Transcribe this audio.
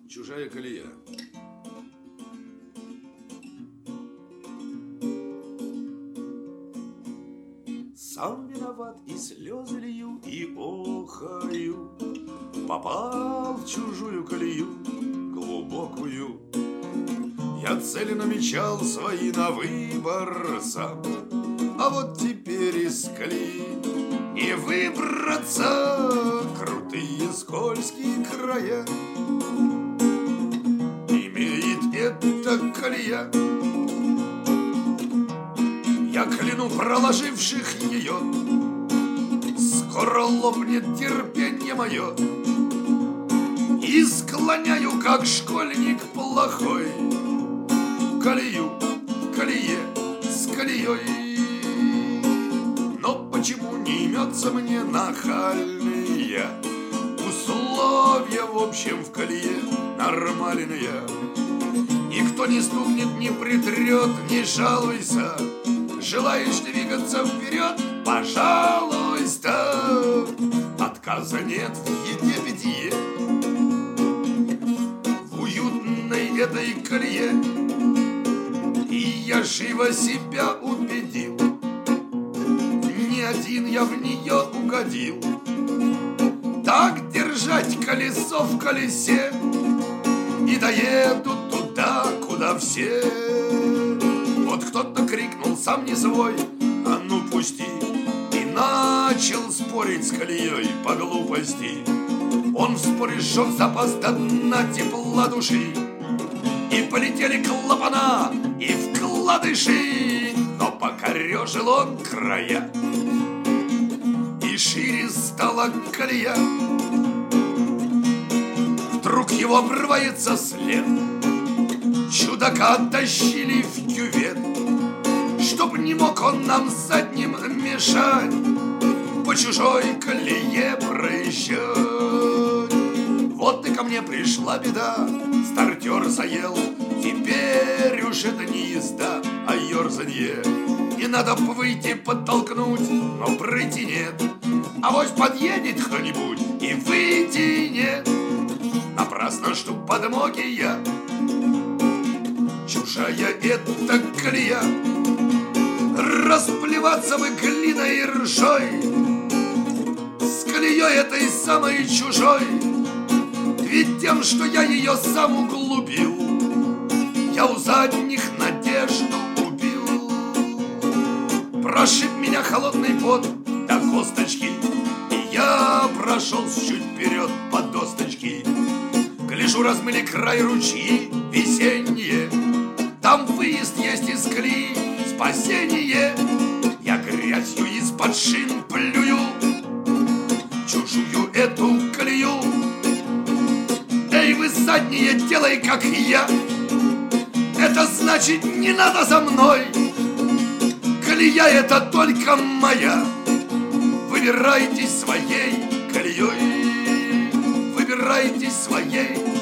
Чужая колея. Сам виноват, и слезы лью, и охаю. Попал в чужую колею глубокую. Я цели намечал свои на выбор сам, а вот теперь из колеи не выбраться. Крутые скользкие края имеет эта колея. Я кляну проложивших ее, скоро лопнет терпенье мое, и склоняю, как школьник плохой, колею в колее с колеей. Но почему не имется мне нахальные условия, в общем, в колее нормальные? Никто не стукнет, не притрет, не жалуйся. Желаешь двигаться вперед? Пожалуйста. Отказа нет в еде-питье, в уютной этой колее. И я живо себя убедил, не один я в нее угодил. Так держать колесо в колесе, и доеду туда, куда все. Вот кто-то крикнул, сам не свой, а ну пусти. И начал спорить с колеей по глупости. Он в споре сжег запас до дна тепла души, и полетели клапана и вкладыши. Но покорежил он края, и шире стала колея. Вдруг его обрывается след, чудака оттащили в кювет, чтоб не мог он нам задним мешать по чужой колее проезжать. Вот и ко мне пришла беда, стартер заел. Теперь уж это не езда, а ерзанье. И надо б выйти подтолкнуть, но пройти нет. Авось подъедет кто-нибудь и выйти нет. Напрасно жду подмоги я, чужая эта колея. Расплеваться бы глиной и ржой с колеей этой самой чужой. Ведь тем, что я ее сам углубил, я у задних надежду убил. Прошиб меня холодный пот до косточки, и я прошелся чуть вперед по досточке. Гляжу, размыли край ручьи весенние, там выезд есть из колеи, спасение. Я грязью из-под шин плюю чужую эту колею. Эй, вы задние, делай как я, это значит не надо за мной. Колея это только моя, выбирайтесь своей колеей, выбирайтесь своей